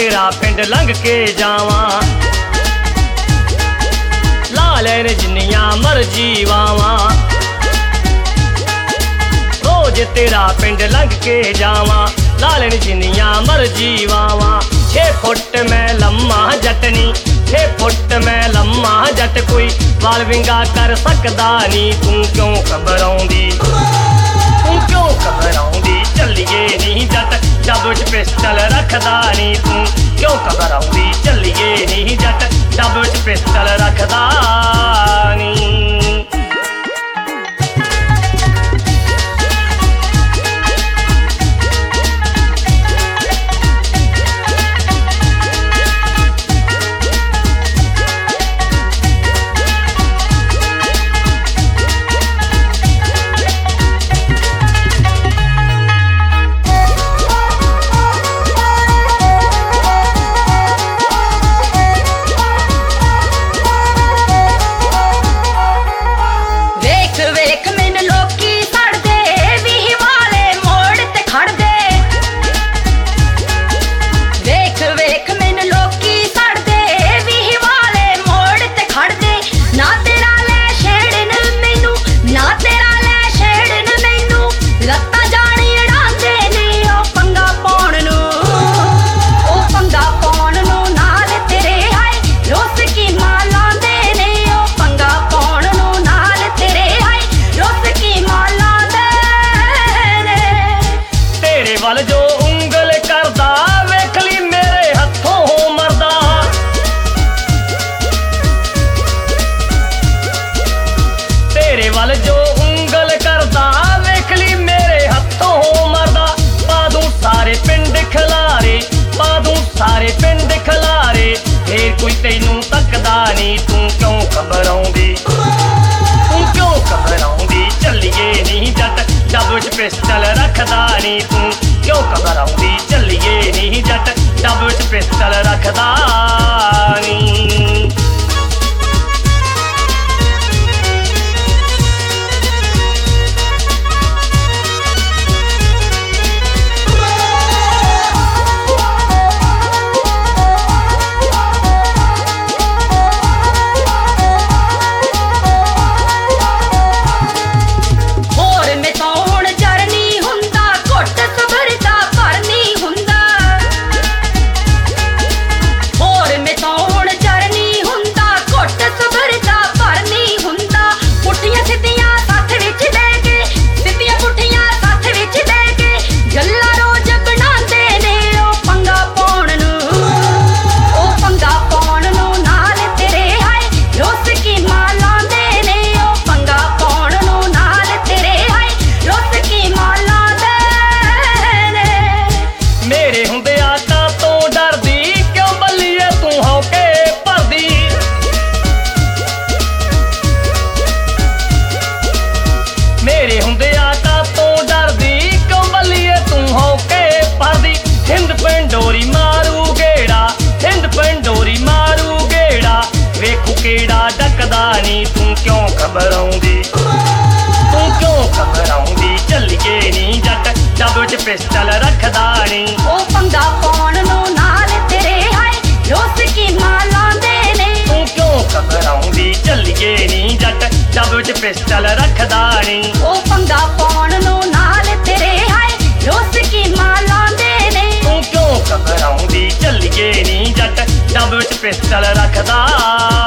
तेरा पिंड लंघ के जावां, ला लैन जिन्नियां मर्जी वावां। रोज तेरा पिंड लंघ के जावां, ला लैन जिन्नियां मर्जी वावां। 6 फुट मैं लम्मा जटनी, 6 फुट मैं लम्मा जट, कोई वाल विंगा कर सकदा नी। तू क्यों घबराउंदी, तू क्यों घबराउंदी, चलिए नी जट डब विच पिस्टल रखदा नी। तू क्यों घबराउंदी, चलिए नी जट डब विच पिस्टल रखदा नी। जो उंगल करदा वेख ली मेरे हथों मरदा। तेरे वल जो उंगल करदा वेख ली मेरे हथों मरदा। पादू सारे पिंड खलारे, पादू सारे पिंड खलारे, फिर कोई तैनू तकदा नी। तू क्यों घबराउंदी, तू क्यों घबराउंदी, चलिए नी जट डब विच पिस्टल रखदा नी। तू क्यों घबराउंदी, चलिए नी जट डब विच पिस्टल रखदा नी। मेरे हुंदिया कातों डरदी, क्यों बल्लिए तू होके भरदी। हिंद पंडोरी मारू गेड़ा, हिंद पंडोरी मारू गेड़ा, वेखू केड़ा डकदा नी। तू क्यों घबराउंदी, तू क्यों घबराउंदी, चलिए नी जट डब विच पिस्टल रखदा नी। ओ पंगा पाउण नूं नाल तेरे हाय रोस की मालां दे ने। तू क्यों घबराउंदी, चलिए नी जट डब विच पिस्टल रखदा नी। ओ पंगा पाउण नूं नाल तेरे हाय रोस की मालां दे ने। तू क्यों घबराउंदी, चलिए नी जट डब विच पिस्टल रखदा